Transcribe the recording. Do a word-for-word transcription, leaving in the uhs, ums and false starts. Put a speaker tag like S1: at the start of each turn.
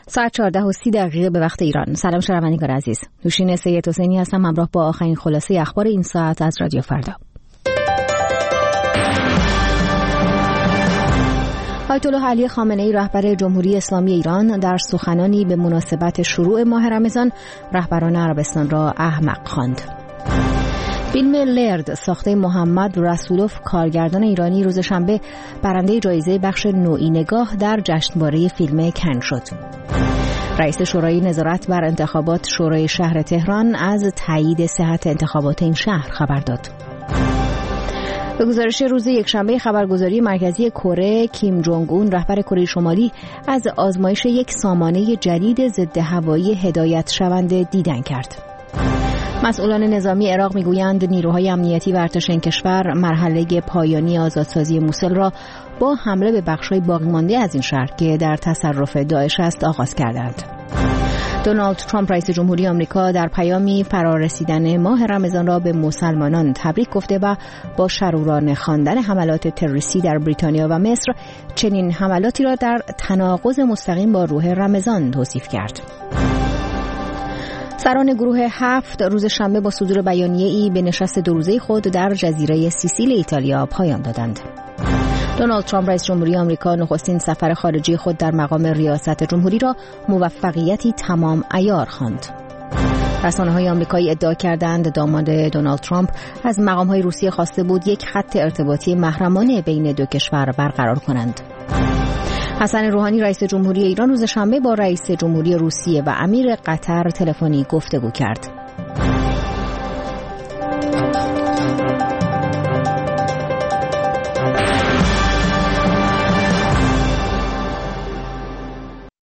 S1: ساعت چهارده و سی دقیقه به وقت ایران. سلام شنوندگان عزیز. نوشین سید حسینی هستم همراه با آخرین خلاصه اخبار این ساعت از رادیو فردا. آیت الله علی خامنه‌ای رهبر جمهوری اسلامی ایران در سخنانی به مناسبت شروع ماه رمضان رهبران عربستان را احمق خواند. فیلم لرد ساخته محمد رسولوف کارگردان ایرانی روز شنبه برنده جایزه بخش نوعی نگاه در جشنواره فیلم کن شد. رئیس شورای نظارت بر انتخابات شورای شهر تهران از تایید صحت انتخابات این شهر خبر داد. به گزارش روز یکشنبه خبرگزاری مرکزی کره، کیم جونگ اون رهبر کره شمالی از آزمایش یک سامانه جدید ضد هوایی هدایت شونده دیدن کرد. مسئولان نظامی عراق میگویند نیروهای امنیتی و ارتش این کشور مرحله پایانی آزادسازی موسل را با حمله به بخش‌های باقی مانده از این شهر که در تصرف داعش است آغاز کردند. دونالد ترامپ رئیس جمهوری آمریکا در پیامی فرارسیدن ماه رمضان را به مسلمانان تبریک گفته و با شرورانه خواندن حملات تروریستی در بریتانیا و مصر چنین حملاتی را در تناقض مستقیم با روح رمضان توصیف کرد. سران گروه هفت روز شنبه با صدور بیانیه‌ای به نشست دو روزه خود در جزیره سیسیل ایتالیا پایان دادند. دونالد ترامپ رئیس جمهوری آمریکا نخستین سفر خارجی خود در مقام ریاست جمهوری را موفقیتی تمام عیار خواند. رسانه‌های آمریکایی ادعا کردند داماد دونالد ترامپ از مقام‌های روسیه خواسته بود یک خط ارتباطی محرمانه بین دو کشور برقرار کنند. حسن روحانی رئیس جمهوری ایران روز شنبه با رئیس جمهوری روسیه و امیر قطر تلفنی گفتگو کرد.